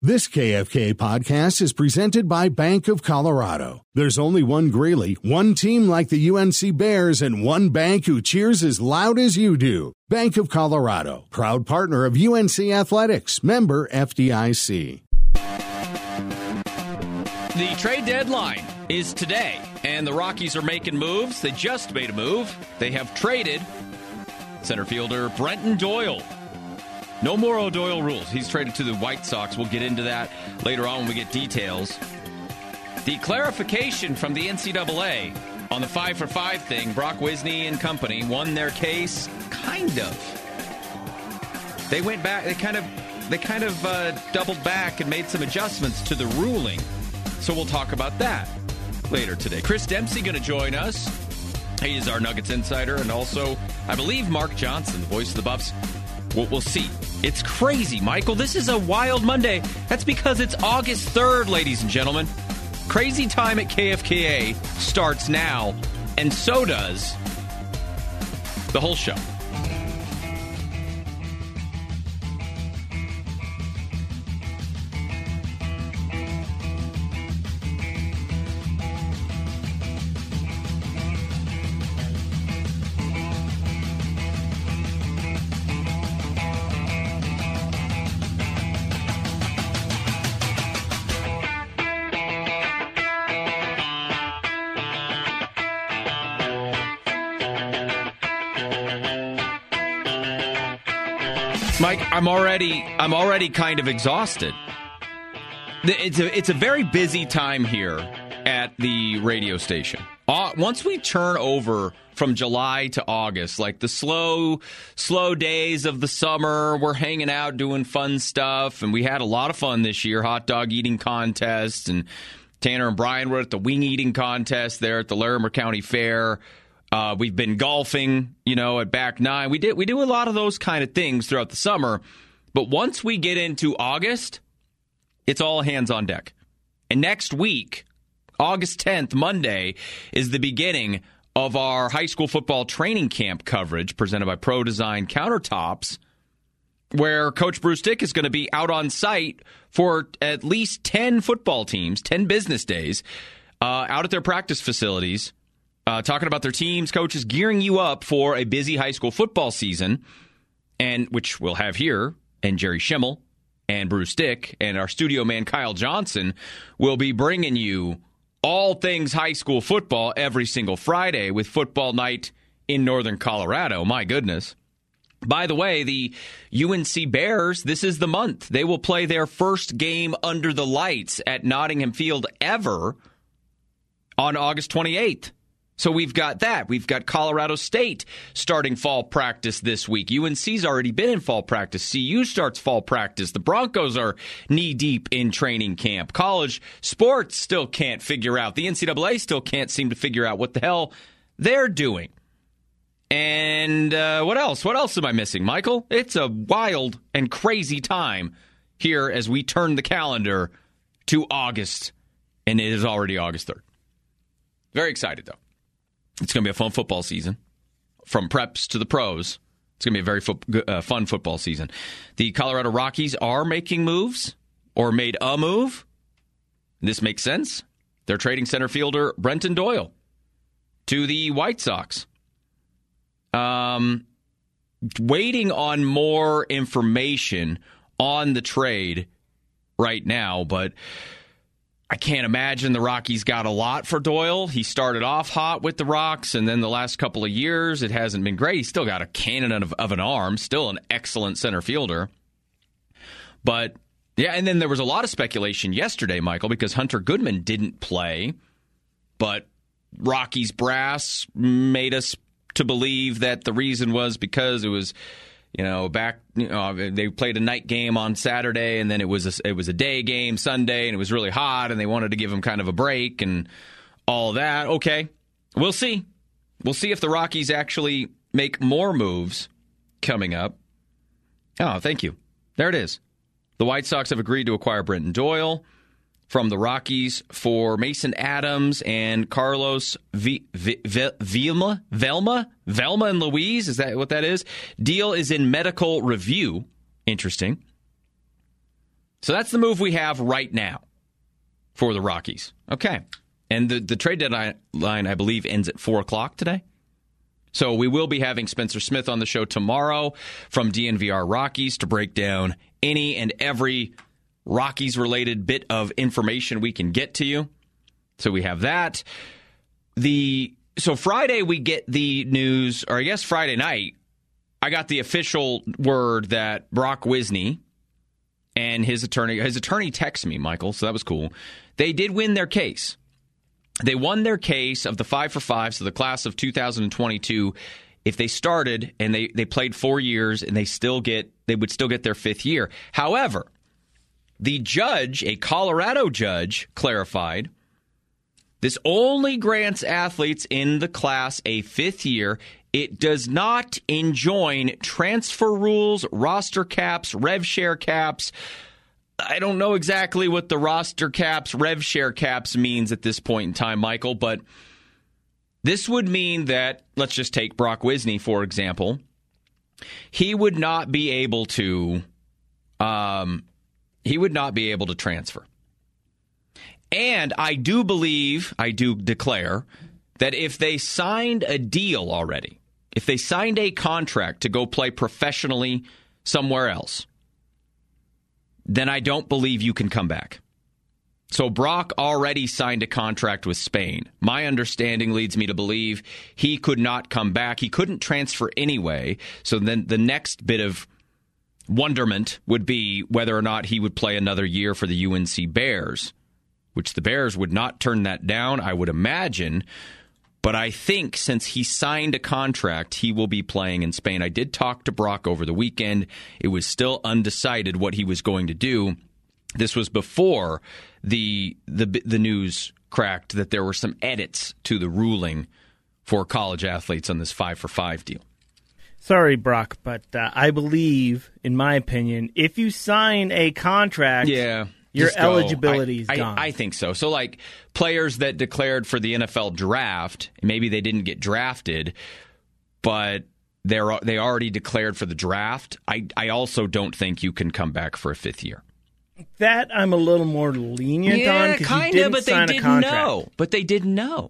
This KFK podcast is presented by Bank of Colorado. There's only one Greeley, one team like the UNC Bears, and one bank who cheers as loud as you do. Bank of Colorado, proud partner of UNC Athletics, member FDIC. The trade deadline is today, and the Rockies are making moves. They just made a move. They have traded center fielder Brenton Doyle. No more O'Doyle rules. He's traded to the White Sox. We'll get into that later on when we get details. The clarification from the NCAA on the 5-for-5 thing, Brock Wisney and company won their case, kind of. They went back, they kind of doubled back and made some adjustments to the ruling. So we'll talk about that later today. Chris Dempsey going to join us. He is our Nuggets insider, and also, I believe, Mark Johnson, the voice of the Buffs. We'll see. It's crazy, Michael. This is a wild Monday. That's because it's August 3rd, ladies and gentlemen. Crazy time at KFKA starts now, and so does the whole show. Mike, I'm already kind of exhausted. It's a very busy time here at the radio station. Once we turn over from July to August, like the slow days of the summer, we're hanging out doing fun stuff, and we had a lot of fun this year, hot dog eating contests, and Tanner and Brian were at the wing eating contest there at the Larimer County Fair. We've been golfing, at Back Nine. We do a lot of those kind of things throughout the summer. But once we get into August, it's all hands on deck. And next week, August 10th, Monday, is the beginning of our high school football training camp coverage presented by Pro Design Countertops, where Coach Bruce Dick is going to be out on site for at least 10 football teams, 10 business days, out at their practice facilities. Talking about their teams, coaches, gearing you up for a busy high school football season, and which we'll have here, and Jerry Schimmel and Bruce Dick and our studio man Kyle Johnson will be bringing you all things high school football every single Friday with football night in Northern Colorado. My goodness. By the way, the UNC Bears, this is the month. They will play their first game under the lights at Nottingham Field ever on August 28th. So we've got that. We've got Colorado State starting fall practice this week. UNC's already been in fall practice. CU starts fall practice. The Broncos are knee-deep in training camp. College sports still can't figure out. The NCAA still can't seem to figure out what the hell they're doing. And what else? What else am I missing, Michael? It's a wild and crazy time here as we turn the calendar to August, and it is already August 3rd. Very excited, though. It's going to be a fun football season, from preps to the pros. It's going to be a very fun football season. The Colorado Rockies are making moves, or made a move. This makes sense. They're trading center fielder Brenton Doyle to the White Sox. Waiting on more information on the trade right now, but I can't imagine the Rockies got a lot for Doyle. He started off hot with the Rocks, and then the last couple of years, it hasn't been great. He's still got a cannon of an arm, still an excellent center fielder. But, yeah, and then there was a lot of speculation yesterday, Michael, because Hunter Goodman didn't play, but Rockies brass made us to believe that the reason was because it was, they played a night game on Saturday, and then it was a day game Sunday, and it was really hot, and they wanted to give him kind of a break and all that. Okay, we'll see. We'll see if the Rockies actually make more moves coming up. Oh, thank you. There it is. The White Sox have agreed to acquire Brenton Doyle from the Rockies for Mason Adams and Carlos Velma and Louise. Is that what that is? Deal is in medical review. Interesting. So that's the move we have right now for the Rockies. Okay. And the trade deadline, I believe, ends at 4 o'clock today. So we will be having Spencer Smith on the show tomorrow from DNVR Rockies to break down any and every Rockies-related bit of information we can get to you. So we have that. So Friday we get the news, or I guess Friday night, I got the official word that Brock Wisney and his attorney texted me, Michael, so that was cool. They did win their case. They won their case of the 5 for 5, so the class of 2022. If they started and they played 4 years and they would still get their 5th year. However, the judge, a Colorado judge, clarified this only grants athletes in the class a 5th year. It does not enjoin transfer rules, roster caps, rev share caps. I don't know exactly what the roster caps, rev share caps means at this point in time, Michael, but this would mean that, let's just take Brock Wisney, for example. He would not be able to transfer. And I do declare that if they signed a deal already, if they signed a contract to go play professionally somewhere else, then I don't believe you can come back. So Brock already signed a contract with Spain. My understanding leads me to believe he could not come back. He couldn't transfer anyway. So then the next bit of wonderment would be whether or not he would play another year for the UNC Bears, which the Bears would not turn that down, I would imagine. But I think since he signed a contract, he will be playing in Spain. I did talk to Brock over the weekend. It was still undecided what he was going to do. This was before the news cracked that there were some edits to the ruling for college athletes on this 5 for 5 deal. Sorry, Brock, but I believe, in my opinion, if you sign a contract... Yeah. Your eligibility is gone. I think so. So, like, players that declared for the NFL draft, maybe they didn't get drafted, but they already declared for the draft. I also don't think you can come back for a 5th year. That I'm a little more lenient on because you didn't sign a contract. But they didn't know.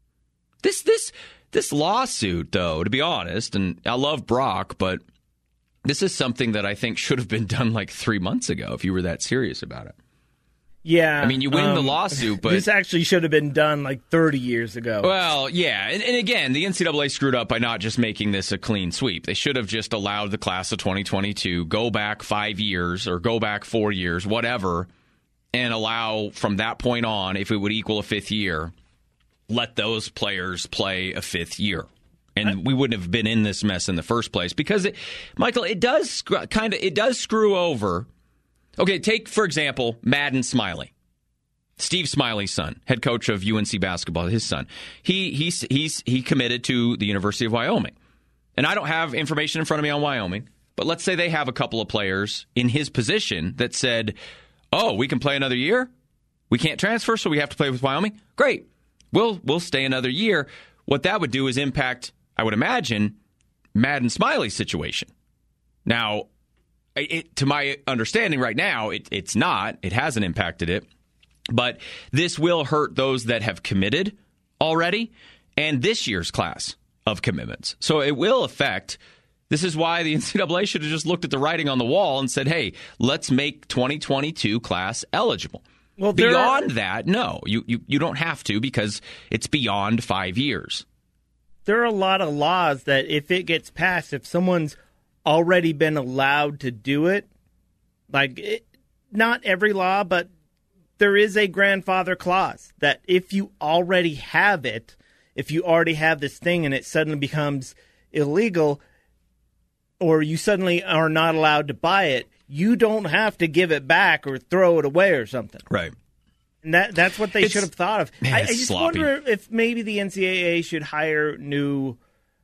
This lawsuit, though, to be honest, and I love Brock, but this is something that I think should have been done like 3 months ago if you were that serious about it. Yeah. I mean, you win the lawsuit, but... This actually should have been done like 30 years ago. Well, yeah. And again, the NCAA screwed up by not just making this a clean sweep. They should have just allowed the class of 2022 go back 5 years or go back 4 years, whatever, and allow from that point on, if it would equal a 5th year, let those players play a 5th year. And we wouldn't have been in this mess in the first place. Because, Michael, it does screw over... Okay, take, for example, Madden Smiley. Steve Smiley's son, head coach of UNC basketball, his son. He committed to the University of Wyoming. And I don't have information in front of me on Wyoming, but let's say they have a couple of players in his position that said, oh, we can play another year? We can't transfer, so we have to play with Wyoming? Great. We'll stay another year. What that would do is impact, I would imagine, Madden Smiley's situation. Now, to my understanding right now, it's not. It hasn't impacted it. But this will hurt those that have committed already and this year's class of commitments. So it will affect. This is why the NCAA should have just looked at the writing on the wall and said, hey, let's make 2022 class eligible. Well, beyond that, no, you don't have to because it's beyond 5 years. There are a lot of laws that if it gets passed, if someone's already been allowed to do it, not every law, but there is a grandfather clause that if you already have it, if you already have this thing and it suddenly becomes illegal or you suddenly are not allowed to buy it, you don't have to give it back or throw it away or something. Right. And that's what they should have thought of. Man, I just wonder if maybe the NCAA should hire new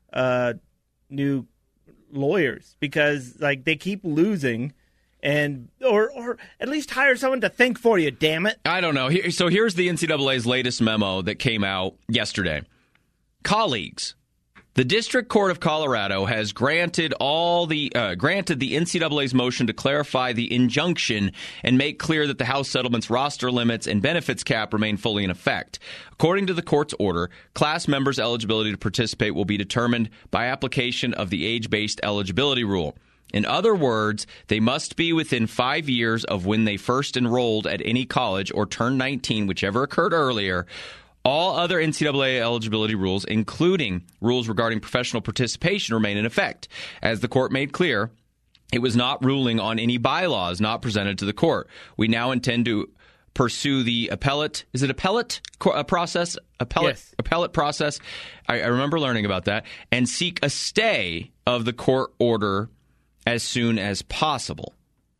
lawyers because they keep losing, and or at least hire someone to think for you. Damn it! I don't know. So here's the NCAA's latest memo that came out yesterday. Colleagues, The District Court of Colorado has granted granted the NCAA's motion to clarify the injunction and make clear that the House settlement's roster limits and benefits cap remain fully in effect. According to the court's order, class members' eligibility to participate will be determined by application of the age-based eligibility rule. In other words, they must be within 5 years of when they first enrolled at any college or turned 19, whichever occurred earlier. All other NCAA eligibility rules, including rules regarding professional participation, remain in effect. As the court made clear, it was not ruling on any bylaws not presented to the court. We now intend to pursue the appellate process? Yes. Appellate process. I remember learning about that. And seek a stay of the court order as soon as possible.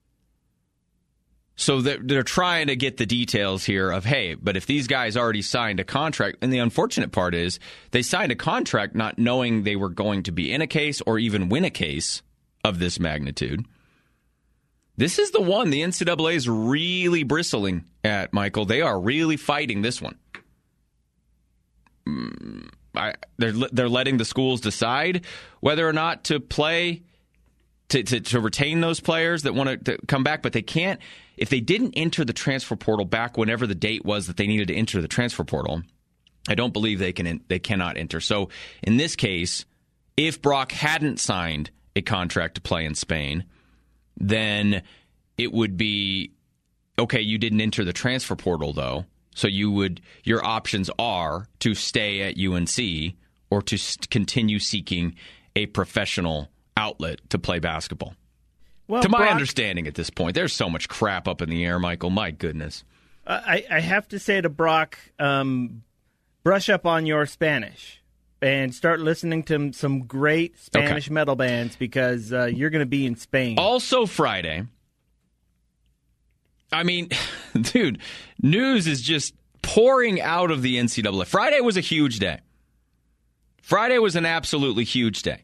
So they're trying to get the details here of, hey, but if these guys already signed a contract, and the unfortunate part is they signed a contract not knowing they were going to be in a case or even win a case of this magnitude. This is the one the NCAA is really bristling at, Michael. They are really fighting this one. They're letting the schools decide whether or not to play, to retain those players that want to come back, but they can't. If they didn't enter the transfer portal back whenever the date was that they needed to enter the transfer portal, I don't believe they cannot enter. So in this case, if Brock hadn't signed a contract to play in Spain, then it would be, okay, you didn't enter the transfer portal though, so your options are to stay at UNC or to continue seeking a professional outlet to play basketball. Well, to my Brock, understanding at this point, there's so much crap up in the air, Michael. My goodness. I have to say to Brock, brush up on your Spanish and start listening to some great Spanish metal bands because you're going to be in Spain. Also Friday. I mean, dude, news is just pouring out of the NCAA. Friday was a huge day. Friday was an absolutely huge day.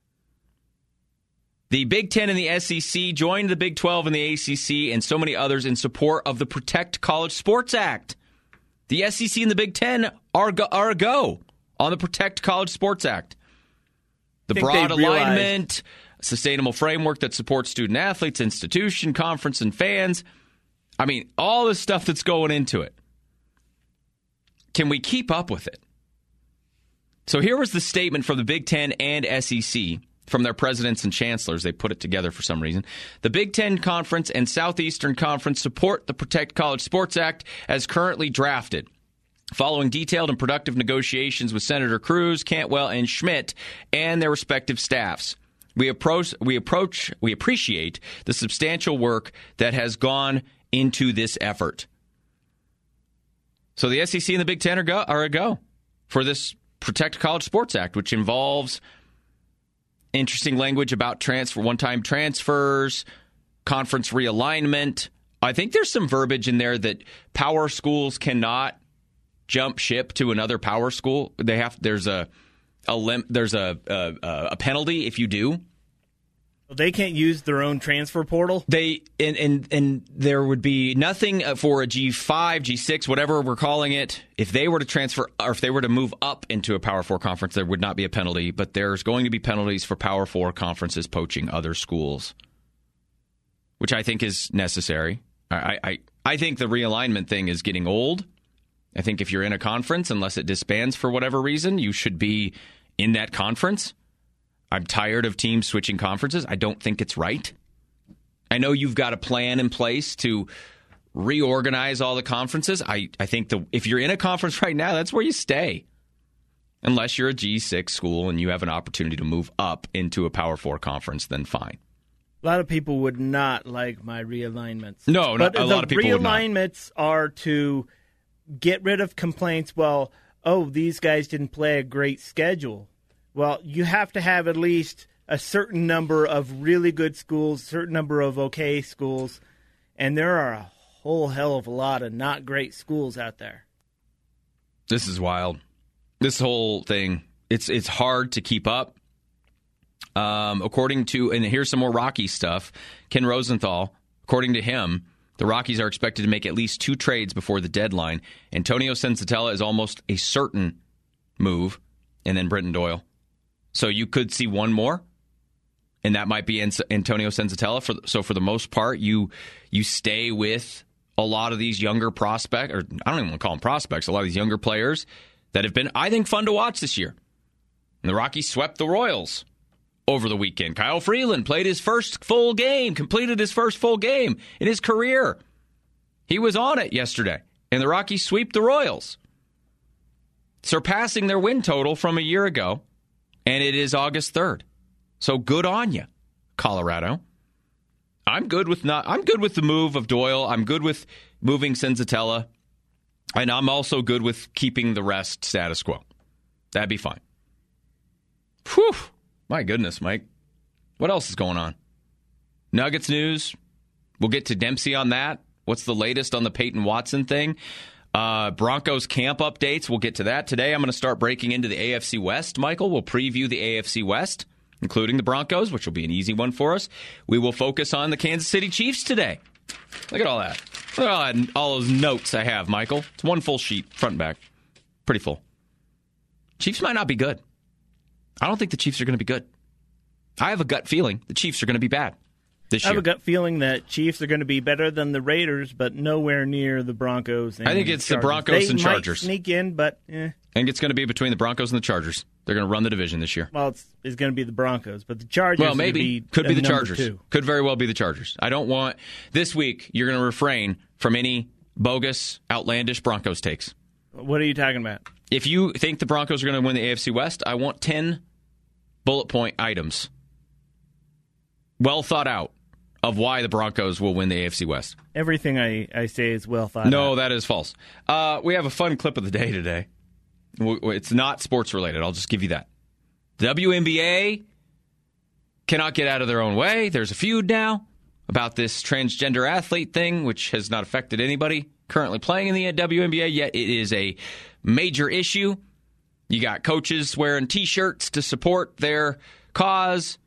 The Big Ten and the SEC joined the Big 12 and the ACC and so many others in support of the Protect College Sports Act. The SEC and the Big Ten are a go on the Protect College Sports Act. The broad alignment, sustainable framework that supports student athletes, institution, conference, and fans. I mean, all the stuff that's going into it. Can we keep up with it? So here was the statement from the Big Ten and SEC from their presidents and chancellors. They put it together for some reason. The Big Ten Conference and Southeastern Conference support the Protect College Sports Act as currently drafted. Following detailed and productive negotiations with Senator Cruz, Cantwell, and Schmidt and their respective staffs, we appreciate the substantial work that has gone into this effort. So the SEC and the Big Ten are a go for this Protect College Sports Act, which involves interesting language about one-time transfers, conference realignment. I think there's some verbiage in there that power schools cannot jump ship to another power school. There's a penalty if you do. They can't use their own transfer portal? And there would be nothing for a G5, G6, whatever we're calling it. If they were to transfer or if they were to move up into a Power 4 conference, there would not be a penalty. But there's going to be penalties for Power 4 conferences poaching other schools, which I think is necessary. I think the realignment thing is getting old. I think if you're in a conference, unless it disbands for whatever reason, you should be in that conference. I'm tired of teams switching conferences. I don't think it's right. I know you've got a plan in place to reorganize all the conferences. I think if you're in a conference right now, that's where you stay. Unless you're a G6 school and you have an opportunity to move up into a Power 4 conference, then fine. A lot of people would not like my realignments. No, a lot of people would not. The realignments are to get rid of complaints. Well, these guys didn't play a great schedule. Well, you have to have at least a certain number of really good schools, a certain number of okay schools, and there are a whole hell of a lot of not great schools out there. This is wild. This whole thing, it's hard to keep up. According to, and here's some more Rockies stuff, Ken Rosenthal, according to him, the Rockies are expected to make at least 2 trades before the deadline. Antonio Senzatella is almost a certain move, and then Britton Doyle. So you could see one more, and that might be Antonio Senzatella. So for the most part, you stay with a lot of these younger prospects, or I don't even want to call them prospects, a lot of these younger players that have been, I think, fun to watch this year. And the Rockies swept the Royals over the weekend. Kyle Freeland played his first full game, completed his first full game in his career. He was on it yesterday, and the Rockies sweep the Royals, surpassing their win total from a year ago, and it is August 3rd. So good on you, Colorado. I'm good with the move of Doyle. I'm good with moving Senzatella, and I'm also good with keeping the rest status quo. That'd be fine. Whew. My goodness, Mike. What else is going on? Nuggets news. We'll get to Dempsey on that. What's the latest on the Peyton Watson thing? Broncos camp updates. We'll get to that. Today I'm going to start breaking into the AFC West, Michael. We'll preview the AFC West, including the Broncos, which will be an easy one for us. We will focus on the Kansas City Chiefs today. Look at all that. Look at all those notes I have, Michael. It's one full sheet, front and back. Pretty full. Chiefs might not be good. I don't think the Chiefs are going to be good. I have a gut feeling the Chiefs are going to be bad this year. I have a gut feeling that Chiefs are going to be better than the Raiders, but nowhere near the Broncos. And I think it's Chargers. the Broncos and Chargers. They might sneak in, but I think it's going to be between the Broncos and the Chargers. They're going to run the division this year. Well, it's going to be the Broncos, but the Chargers. Well, maybe could be the Chargers. 2. Could very well be the Chargers. I don't want this week. You're going to refrain from any bogus, outlandish Broncos takes. What are you talking about? If you think the Broncos are going to win the AFC West, I want 10 bullet point items, well thought out, of why the Broncos will win the AFC West. Everything I say is well thought out. No, that is false. We have a fun clip of the day today. It's not sports related. I'll just give you that. WNBA cannot get out of their own way. There's a feud now about this transgender athlete thing, which has not affected anybody currently playing in the WNBA, yet it is a major issue. You got coaches wearing T-shirts to support their cause.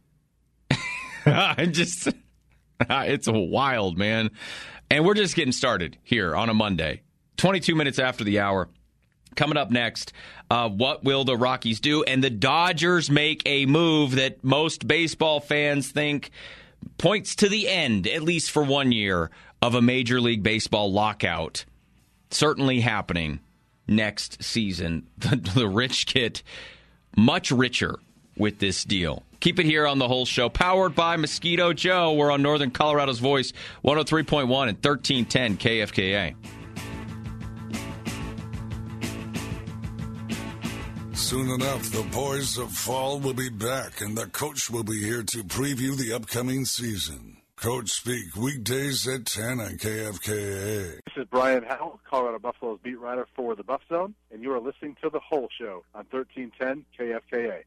It's wild, man. And we're just getting started here on a Monday. 22 minutes after the hour. Coming up next, what will the Rockies do? And the Dodgers make a move that most baseball fans think points to the end, at least for 1 year, of a Major League Baseball lockout. Certainly happening next season. The rich get much richer with this deal. Keep it here on the whole show. Powered by Mosquito Joe. We're on Northern Colorado's Voice, 103.1 and 1310 KFKA. Soon enough, the boys of fall will be back, and the coach will be here to preview the upcoming season. Coach Speak, weekdays at 10 on KFKA. This is Brian Howell, Colorado Buffalo's beat writer for the Buff Zone, and you are listening to The Whole Show on 1310 KFKA.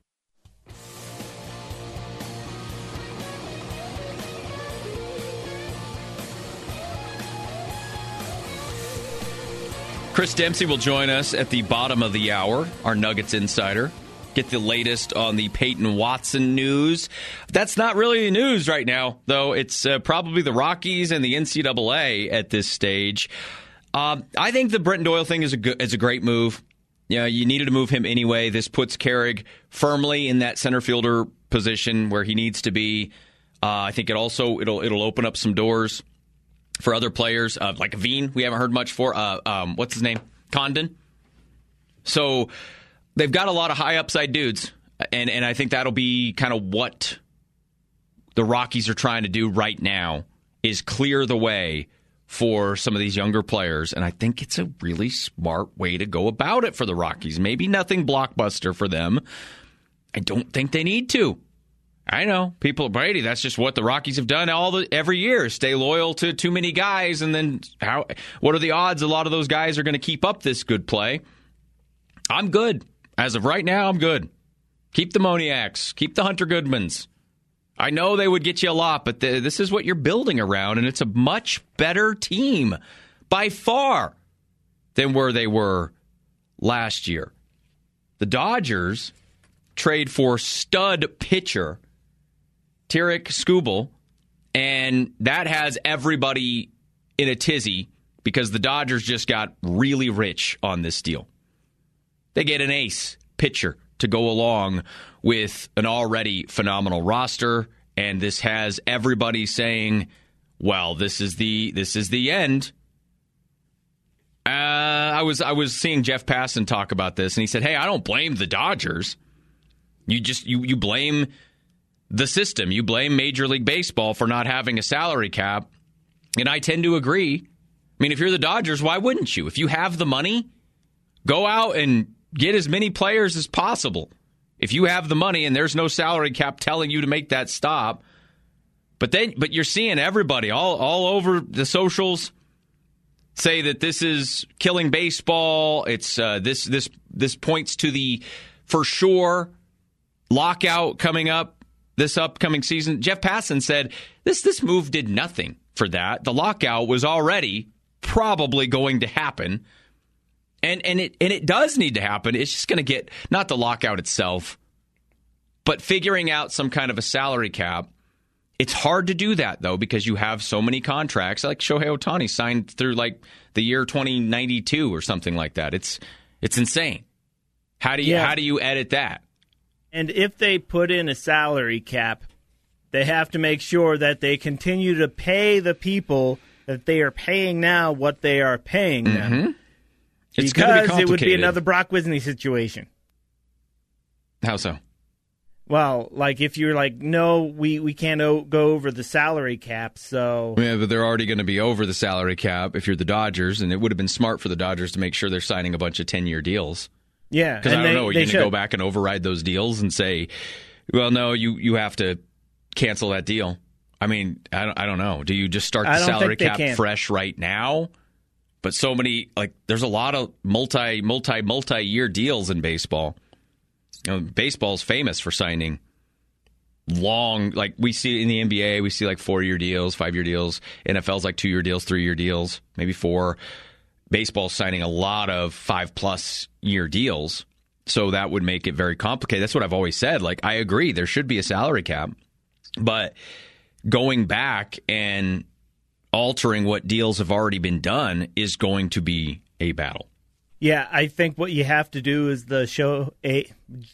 Chris Dempsey will join us at the bottom of the hour, our Nuggets insider. Get the latest on the Peyton Watson news. That's not really news right now, though. It's probably the Rockies and the NCAA at this stage. I think the Brenton Doyle thing is a great move. Yeah, you needed to move him anyway. This puts Carrig firmly in that center fielder position where he needs to be. I think it'll open up some doors for other players like Aveen. We haven't heard much for. What's his name? Condon. So they've got a lot of high upside dudes, and I think that'll be kind of what the Rockies are trying to do right now is clear the way for some of these younger players, and I think it's a really smart way to go about it for the Rockies. Maybe nothing blockbuster for them. I don't think they need to. I know people, Brady. That's just what the Rockies have done every year. Stay loyal to too many guys, and then what are the odds? A lot of those guys are going to keep up this good play. I'm good as of right now. I'm good. Keep the Moniacs. Keep the Hunter Goodmans. I know they would get you a lot, but this is what you're building around, and it's a much better team by far than where they were last year. The Dodgers trade for stud pitcher Tarik Skubal, and that has everybody in a tizzy because the Dodgers just got really rich on this deal. They get an ace pitcher to go along with an already phenomenal roster, and this has everybody saying, well, this is the end. I was seeing Jeff Passan talk about this, and he said, hey, I don't blame the Dodgers. You blame the system. You blame Major League Baseball for not having a salary cap. And I tend to agree. I mean, if you're the Dodgers, why wouldn't you? If you have the money, go out and get as many players as possible. If you have the money and there's no salary cap telling you to make that stop. But you're seeing everybody all over the socials say that this is killing baseball. It's this points to the for sure lockout coming up this upcoming season. Jeff Passan said this move did nothing for that. The lockout was already probably going to happen, and it does need to happen. It's just going to get not the lockout itself, but figuring out some kind of a salary cap. It's hard to do that, though, because you have so many contracts. Like Shohei Ohtani signed through like the year 2092 or something like that. It's insane. How do you edit that? And if they put in a salary cap, they have to make sure that they continue to pay the people that they are paying now what they are paying them. It's because it would be another Brock Wisney situation. How so? Well, like if you're like, no, we can't go over the salary cap, so... Yeah, but they're already going to be over the salary cap if you're the Dodgers, and it would have been smart for the Dodgers to make sure they're signing a bunch of 10-year deals. Yeah. Because I don't know, are you going to go back and override those deals and say, well, no, you have to cancel that deal? I mean, I don't know. Do you just start the salary cap fresh right now? But so many, like, there's a lot of multi-year deals in baseball. You know, baseball's famous for signing long, like we see in the NBA, we see like 4-year deals, 5-year deals. NFL's like 2-year deals, 3-year deals, maybe 4. Baseball's signing a lot of 5+ year deals. So that would make it very complicated. That's what I've always said. Like, I agree, there should be a salary cap. But going back and altering what deals have already been done is going to be a battle. Yeah, I think what you have to do is the Shohei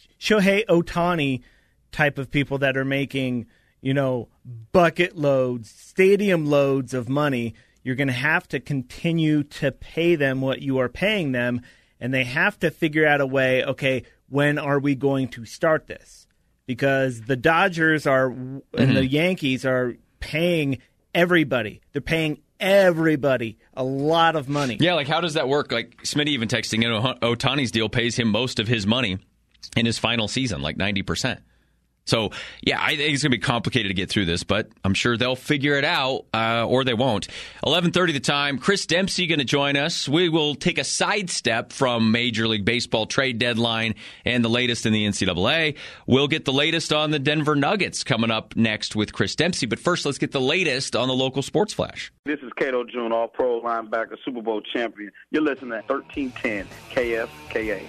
Ohtani type of people that are making, bucket loads, stadium loads of money. You're going to have to continue to pay them what you are paying them, and they have to figure out a way, okay, when are we going to start this? Because the Dodgers and the Yankees are paying everybody. They're paying everybody a lot of money. Yeah, like how does that work? Like Smitty even texting, Ohtani's deal pays him most of his money in his final season, like 90%. So, yeah, I think it's going to be complicated to get through this, but I'm sure they'll figure it out, or they won't. 11:30 the time. Chris Dempsey going to join us. We will take a sidestep from Major League Baseball trade deadline and the latest in the NCAA. We'll get the latest on the Denver Nuggets coming up next with Chris Dempsey. But first, let's get the latest on the local sports flash. This is Cato June, all-pro linebacker, Super Bowl champion. You're listening to 1310 KFKA.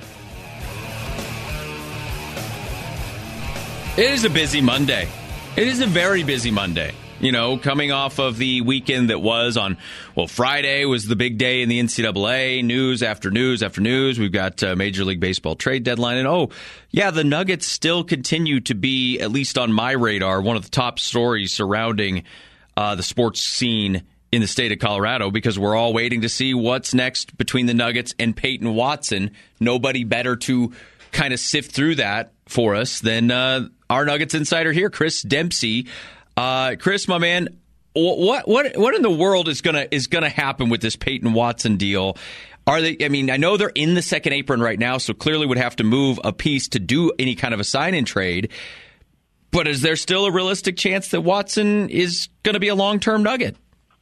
It is a busy Monday. It is a very busy Monday. Coming off of the weekend that was on, Friday was the big day in the NCAA. News after news after news. We've got Major League Baseball trade deadline. And, the Nuggets still continue to be, at least on my radar, one of the top stories surrounding the sports scene in the state of Colorado, because we're all waiting to see what's next between the Nuggets and Peyton Watson. Nobody better to kind of sift through that for us than our Nuggets insider here, Chris Dempsey. Chris, my man, what in the world is gonna happen with this Peyton Watson deal? Are they? I mean, I know they're in the second apron right now, so clearly would have to move a piece to do any kind of a sign-in trade. But is there still a realistic chance that Watson is going to be a long-term Nugget?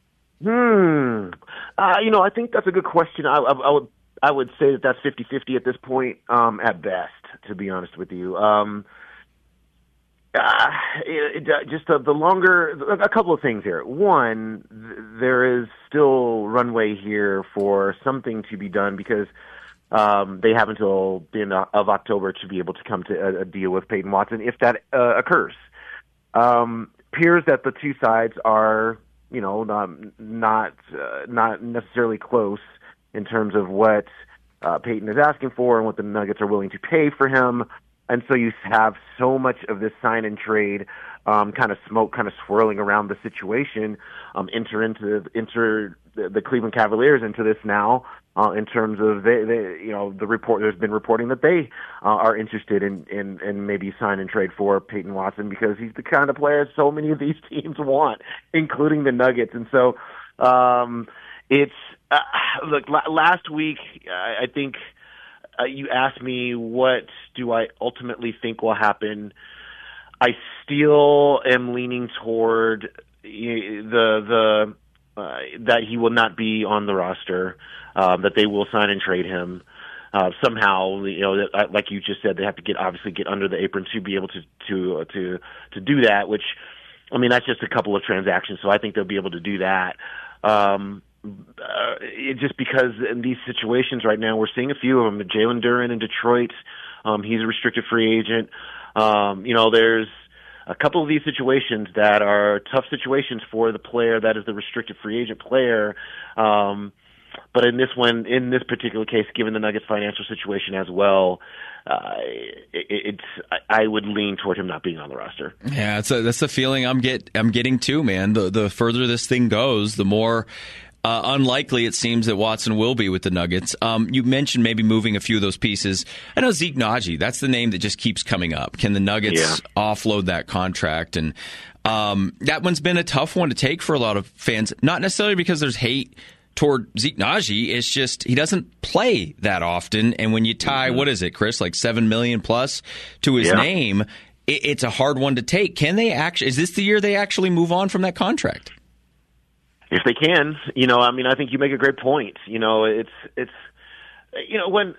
I think that's a good question. I would say that that's 50-50 at this point, at best, to be honest with you. Just the longer, a couple of things here. One, there is still runway here for something to be done, because they have until the end of October to be able to come to a deal with Peyton Watson if that occurs. Appears that the two sides are, not necessarily close in terms of what Peyton is asking for and what the Nuggets are willing to pay for him. And so you have so much of this sign and trade kind of smoke kind of swirling around the situation, enter the Cleveland Cavaliers into this now, in terms of the report. There's been reporting that they are interested in maybe sign and trade for Peyton Watson because he's the kind of player so many of these teams want, including the Nuggets. And so it's look. Last week, I think you asked me what do I ultimately think will happen. I still am leaning toward that he will not be on the roster, that they will sign and trade him somehow. Like you just said, they have to obviously get under the apron to be able to do that. Which, I mean, that's just a couple of transactions, so I think they'll be able to do that. Just because in these situations right now, we're seeing a few of them. Jalen Duren in Detroit, he's a restricted free agent. There's a couple of these situations that are tough situations for the player that is the restricted free agent player. But in this particular case, given the Nuggets' financial situation as well, I would lean toward him not being on the roster. Yeah, that's the feeling I'm getting too, man. The further this thing goes, the more unlikely it seems that Watson will be with the Nuggets. You mentioned maybe moving a few of those pieces. I know Zeke Naji, that's the name that just keeps coming up. Can the Nuggets offload that contract? And that one's been a tough one to take for a lot of fans, not necessarily because there's hate toward Zeke Naji. It's just he doesn't play that often. And when you tie, what is it, Chris, like $7 million plus to his name, it's a hard one to take. Can they actually? Is this the year they actually move on from that contract? If they can, I think you make a great point. It's when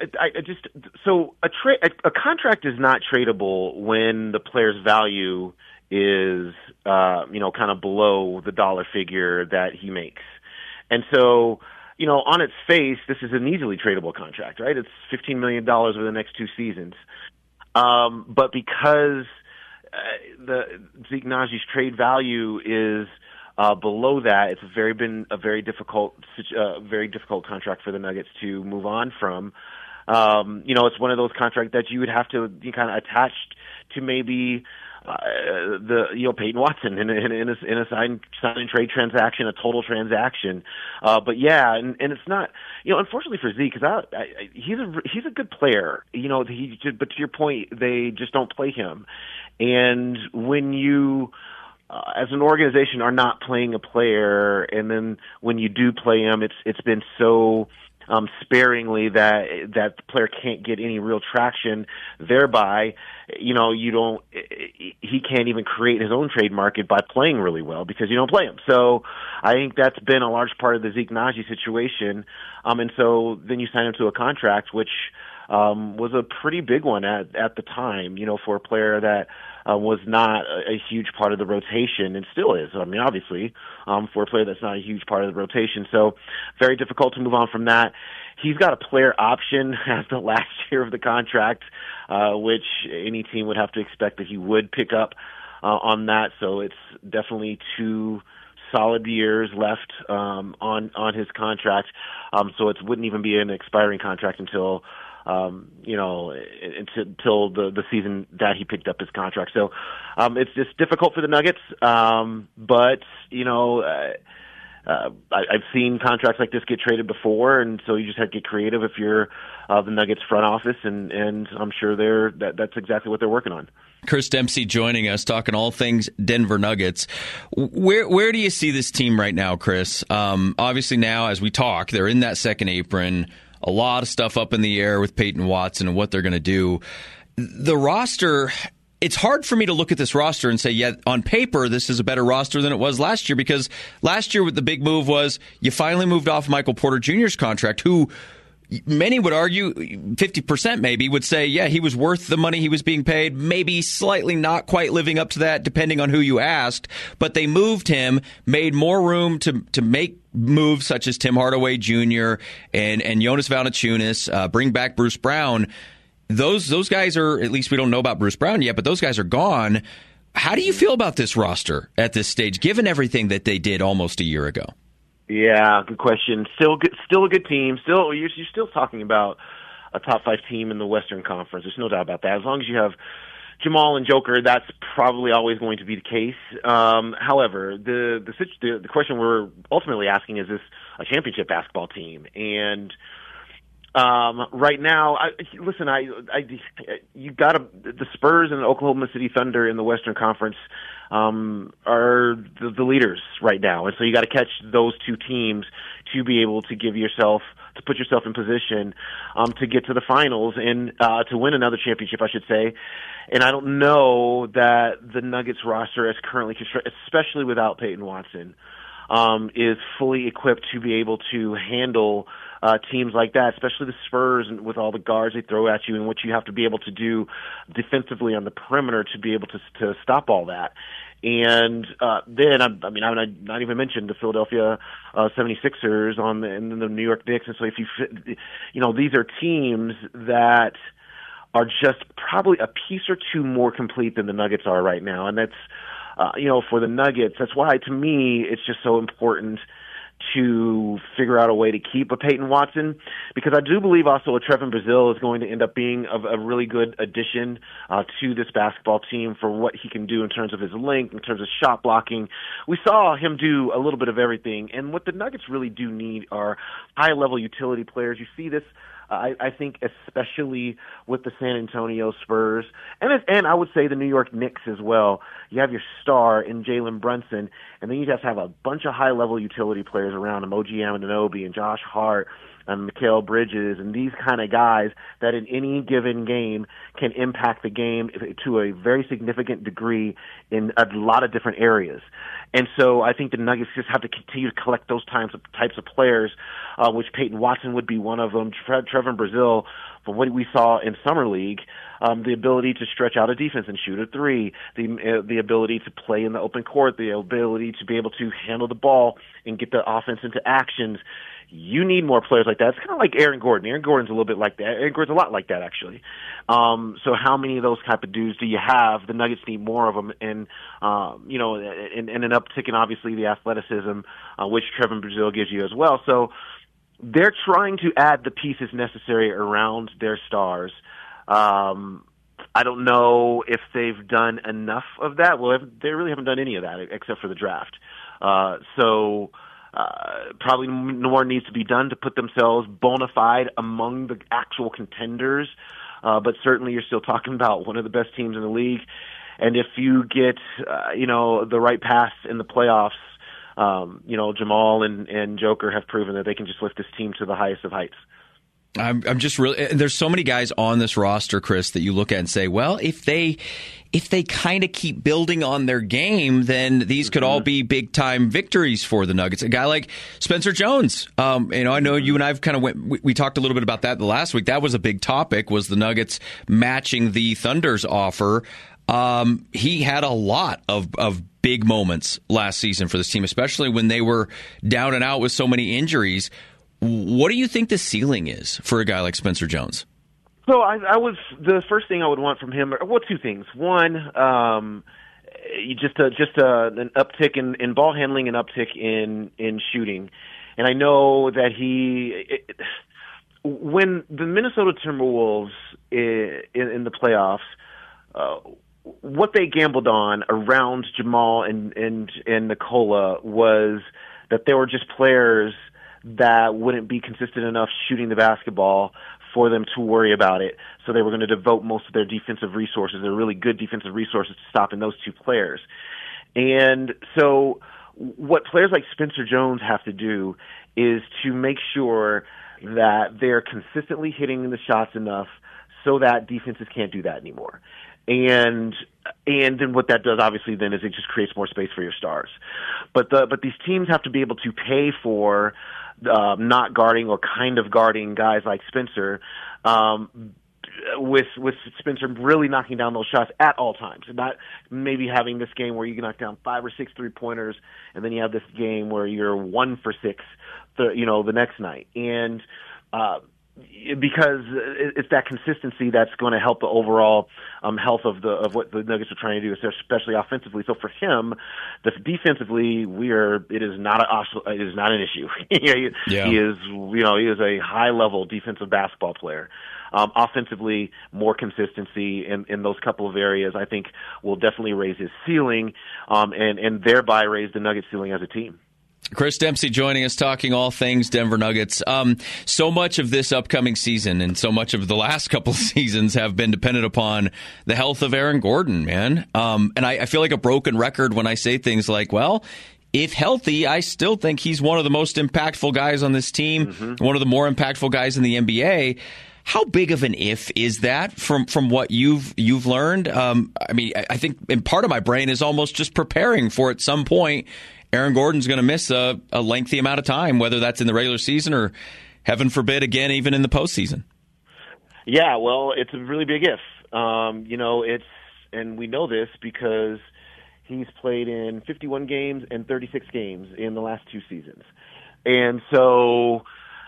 a contract is not tradable when the player's value is kind of below the dollar figure that he makes. And so, on its face, this is an easily tradable contract, right? It's $15 million over the next 2 seasons. But because the Zeke Naji's trade value is below that, it's been a very difficult contract for the Nuggets to move on from. It's one of those contracts that you would have to kind of attach to maybe Peyton Watson in a sign and trade transaction, a total transaction. But it's not, unfortunately for Zeke, because he's a good player. But to your point, they just don't play him. And when you as an organization are not playing a player, and then when you do play him, it's been so sparingly that the player can't get any real traction. Thereby, he can't even create his own trade market by playing really well because you don't play him. So I think that's been a large part of the Zeke Naji situation. And so then you sign him to a contract, which was a pretty big one at the time, for a player that was not a huge part of the rotation and still is. I mean, obviously, for a player that's not a huge part of the rotation. So very difficult to move on from that. He's got a player option as the last year of the contract, which any team would have to expect that he would pick up on that. So it's definitely 2 solid years left on his contract. So it wouldn't even be an expiring contract until until the season that he picked up his contract. So it's just difficult for the Nuggets. But I've seen contracts like this get traded before, and so you just have to get creative if you're the Nuggets front office, and I'm sure that's exactly what they're working on. Chris Dempsey joining us, talking all things Denver Nuggets. Where do you see this team right now, Chris? Obviously now, as we talk, they're in that second apron. A lot of stuff up in the air with Peyton Watson and what they're going to do. The roster, it's hard for me to look at this roster and say, yeah, on paper, this is a better roster than it was last year, because last year the big move was you finally moved off Michael Porter Jr.'s contract, who many would argue, 50% maybe, would say, yeah, he was worth the money he was being paid, maybe slightly not quite living up to that, depending on who you asked. But they moved him, made more room to make moves such as Tim Hardaway Jr. and Jonas Valanciunas, bring back Bruce Brown. Those guys are, at least we don't know about Bruce Brown yet, but those guys are gone. How do you feel about this roster at this stage, given everything that they did almost a year ago? Yeah, good question. Still a good team. You're still talking about a top 5 team in the Western Conference. There's no doubt about that. As long as you have Jamal and Joker, that's probably always going to be the case. However, the question we're ultimately asking, is this a championship basketball team? And right now, you got the Spurs and the Oklahoma City Thunder in the Western Conference are the leaders right now, and so you got to catch those two teams to be able to put yourself in position to get to the finals and to win another championship, I should say. And I don't know that the Nuggets roster, as currently constructed, especially without Peyton Watson, is fully equipped to be able to handle teams like that, especially the Spurs, and with all the guards they throw at you and what you have to be able to do defensively on the perimeter to be able to stop all that. And then, I'm not even mentioned the Philadelphia 76ers and the New York Knicks. And so if these are teams that are just probably a piece or two more complete than the Nuggets are right now. And that's, for the Nuggets, that's why, to me, it's just so important to figure out a way to keep a Peyton Watson, because I do believe also a Trevin Brazile is going to end up being a really good addition to this basketball team for what he can do in terms of his length, in terms of shot blocking. We saw him do a little bit of everything, and what the Nuggets really do need are high-level utility players. You see this, I think, especially with the San Antonio Spurs, and I would say the New York Knicks as well. You have your star in Jalen Brunson, and then you just have a bunch of high-level utility players around him, OG Anunoby and Josh Hart and Mikal Bridges, and these kind of guys that in any given game can impact the game to a very significant degree in a lot of different areas. And so I think the Nuggets just have to continue to collect those types of players, which Peyton Watson would be one of them. Trevin Brazile, from what we saw in Summer League, the ability to stretch out a defense and shoot a three, the ability to play in the open court, the ability to be able to handle the ball and get the offense into actions. You need more players like that. It's kind of like Aaron Gordon. Aaron Gordon's a little bit like that. Aaron Gordon's a lot like that, actually. So how many of those type of dudes do you have? The Nuggets need more of them, and and an uptick in obviously the athleticism, which Trevin Brazile gives you as well. So they're trying to add the pieces necessary around their stars. I don't know if they've done enough of that. Well, they really haven't done any of that except for the draft. Probably more needs to be done to put themselves bona fide among the actual contenders. But certainly you're still talking about one of the best teams in the league. And if you get, the right pass in the playoffs, Jamal and Joker have proven that they can just lift this team to the highest of heights. I'm just really, there's so many guys on this roster, Chris, that you look at and say, well, if they kind of keep building on their game, then these could all be big time victories for the Nuggets. A guy like Spencer Jones, I know you and I've kind of we talked a little bit about that the last week. That was a big topic, was the Nuggets matching the Thunder's offer. He had a lot of big moments last season for this team, especially when they were down and out with so many injuries. What do you think the ceiling is for a guy like Spencer Jones? So the first thing I would want from him, two things. One, just an uptick in ball handling, an uptick in shooting. And I know that when the Minnesota Timberwolves in the playoffs, what they gambled on around Jamal and Nikola was that they were just players that wouldn't be consistent enough shooting the basketball for them to worry about it. So they were going to devote most of their defensive resources, their really good defensive resources, to stopping those two players. And so what players like Spencer Jones have to do is to make sure that they're consistently hitting the shots enough so that defenses can't do that anymore. And then what that does, obviously, then is it just creates more space for your stars. But these teams have to be able to pay for not guarding or kind of guarding guys like Spencer, with Spencer really knocking down those shots at all times, and not maybe having this game where you can knock down 5 or 6 3-pointers, and then you have this game where you're 1 for 6, the next night. And because it's that consistency that's going to help the overall health of what the Nuggets are trying to do, especially offensively. So for him, defensively, it is not an issue. He is a high level defensive basketball player. Offensively, more consistency in those couple of areas, I think, will definitely raise his ceiling, and thereby raise the Nuggets ceiling as a team. Chris Dempsey joining us, talking all things Denver Nuggets. So much of this upcoming season and so much of the last couple of seasons have been dependent upon the health of Aaron Gordon, man. And I feel like a broken record when I say things like, well, if healthy, I still think he's one of the most impactful guys on this team, one of the more impactful guys in the NBA. How big of an if is that from what you've learned? I think in part of my brain is almost just preparing for at some point Aaron Gordon's going to miss a lengthy amount of time, whether that's in the regular season or, heaven forbid, again, even in the postseason. Yeah, well, it's a really big if. And we know this because he's played in 51 games and 36 games in the last 2 seasons. And so,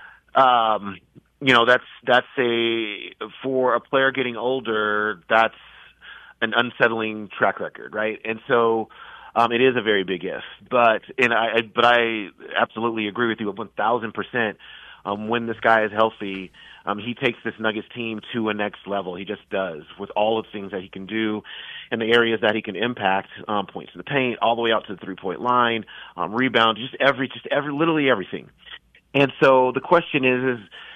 that's for a player getting older, that's an unsettling track record, right? And so, it is a very big if, but I absolutely agree with you 1,000%. When this guy is healthy, he takes this Nuggets team to a next level. He just does, with all of the things that he can do and the areas that he can impact, points in the paint, all the way out to the 3-point line, rebound, literally everything. And so the question is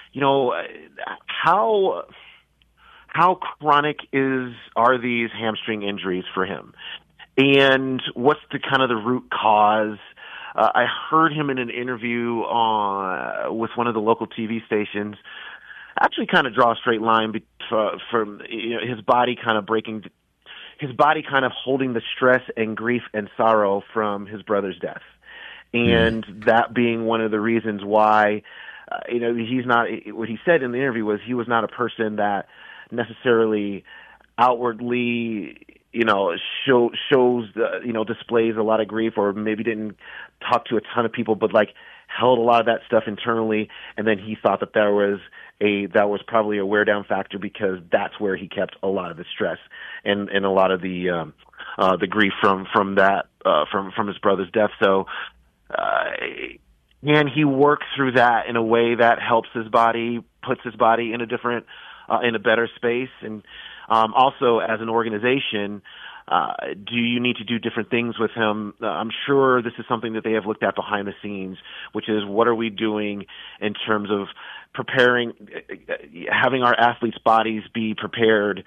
how chronic are these hamstring injuries for him? And what's the root cause? I heard him in an interview with one of the local TV stations actually kind of draw a straight line from his body kind of holding the stress and grief and sorrow from his brother's death. And that being one of the reasons why, he's not, what he said in the interview was he was not a person that necessarily outwardly displays a lot of grief, or maybe didn't talk to a ton of people, but held a lot of that stuff internally. And then he thought that that was probably a wear down factor, because that's where he kept a lot of the stress and a lot of the grief from his brother's death. So, and he works through that in a way that helps his body, puts his body in a better space. And also, as an organization, do you need to do different things with him? I'm sure this is something that they have looked at behind the scenes, which is what are we doing in terms of preparing, having our athletes' bodies be prepared,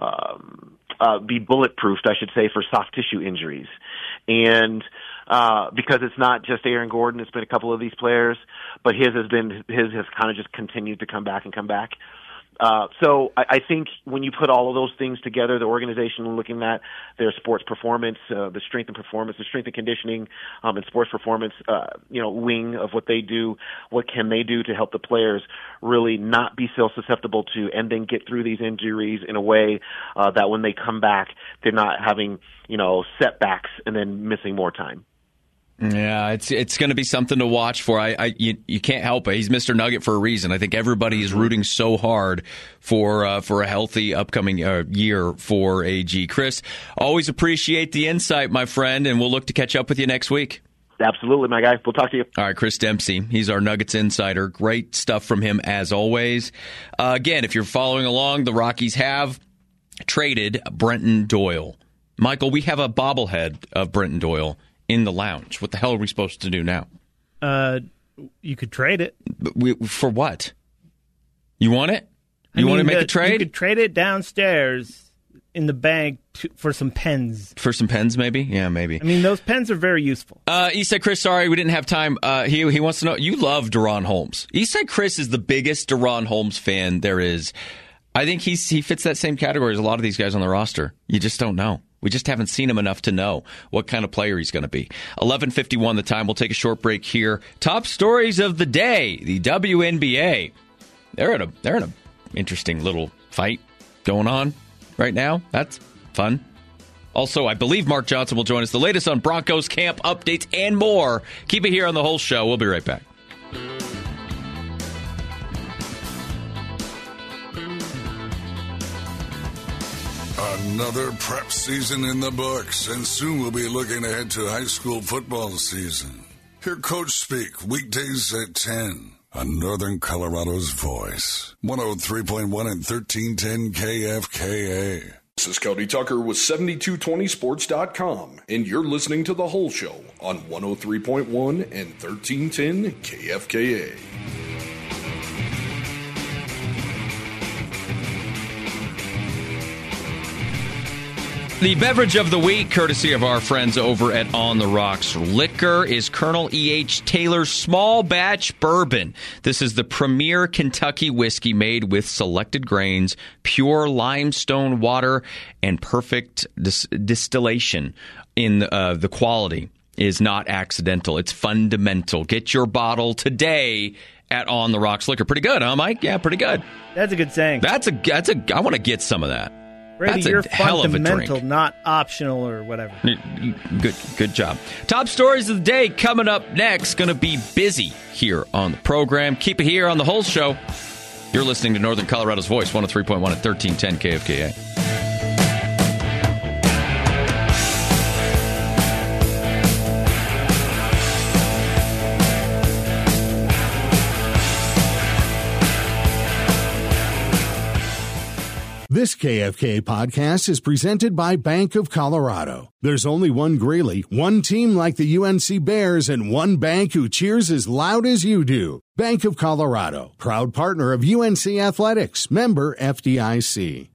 be bulletproofed, I should say, for soft tissue injuries. And because it's not just Aaron Gordon, it's been a couple of these players, but his has kind of just continued to come back. So I think when you put all of those things together, the organization looking at their sports performance, the strength and conditioning, and sports performance, wing of what they do, what can they do to help the players really not be so susceptible to, and then get through these injuries in a way that when they come back, they're not having, setbacks and then missing more time. Yeah, it's going to be something to watch for. You can't help it. He's Mr. Nugget for a reason. I think everybody is rooting so hard for a healthy upcoming year for AG. Chris, always appreciate the insight, my friend, and we'll look to catch up with you next week. Absolutely, my guy. We'll talk to you. All right, Chris Dempsey. He's our Nuggets insider. Great stuff from him as always. Again, if you're following along, the Rockies have traded Brenton Doyle. Michael, we have a bobblehead of Brenton Doyle in the lounge. What the hell are we supposed to do now? You could trade it. For what? You want it? You want to make a trade? You could trade it downstairs in the bank for some pens. For some pens, maybe? Yeah, maybe. I mean, those pens are very useful. Eastside Chris, sorry, we didn't have time. He wants to know, you love De'Ron Holmes. Eastside Chris is the biggest De'Ron Holmes fan there is. I think he fits that same category as a lot of these guys on the roster. You just don't know. We just haven't seen him enough to know what kind of player he's going to be. 11:51 the time. We'll take a short break here. Top stories of the day. The WNBA. They're in a interesting little fight going on right now. That's fun. Also, I believe Mark Johnson will join us. The latest on Broncos camp updates and more. Keep it here on The Whole Show. We'll be right back. Another prep season in the books, and soon we'll be looking ahead to high school football season. Hear Coach speak weekdays at 10 on Northern Colorado's Voice, 103.1 and 1310 KFKA. This is Cody Tucker with 7220sports.com, and you're listening to The Whole Show on 103.1 and 1310 KFKA. The beverage of the week, courtesy of our friends over at On the Rocks Liquor, is Colonel E.H. Taylor's Small Batch Bourbon. This is the premier Kentucky whiskey made with selected grains, pure limestone water, and perfect distillation. In the quality is not accidental. It's fundamental. Get your bottle today at On the Rocks Liquor. Pretty good, huh, Mike? Yeah, pretty good. That's a good saying. I want to get some of that. Brady, that's a you're hell of a fundamental, drink. not optional or whatever. Good job. Top stories of the day coming up next. Going to be busy here on the program. Keep it here on The Whole Show. You're listening to Northern Colorado's Voice, 103.1 at 1310 KFKA. This KFK podcast is presented by Bank of Colorado. There's only one Greeley, one team like the UNC Bears, and one bank who cheers as loud as you do. Bank of Colorado, proud partner of UNC Athletics, member FDIC.